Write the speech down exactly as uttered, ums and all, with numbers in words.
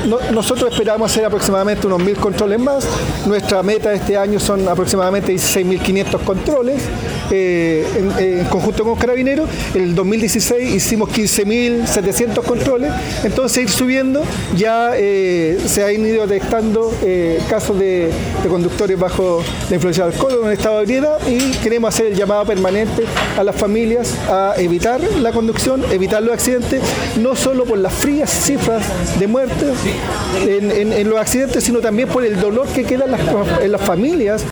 no, nosotros esperamos hacer aproximadamente unos mil controles más. Nuestra meta de este año son aproximadamente dieciséis mil quinientos controles eh, en, en conjunto con Carabineros. En el dos mil dieciséis hicimos quince mil setecientos controles. Entonces ir subiendo, ya eh, se han ido detectando eh, casos de, de conductores bajo la influencia del alcohol en estado de ebriedad, y queremos hacer el llamado permanente a las familias a evitar la conducción, evitar los accidentes, no solo por las frías cifras de muertes en, en, en los accidentes, sino también por el dolor que queda en las, en las familias.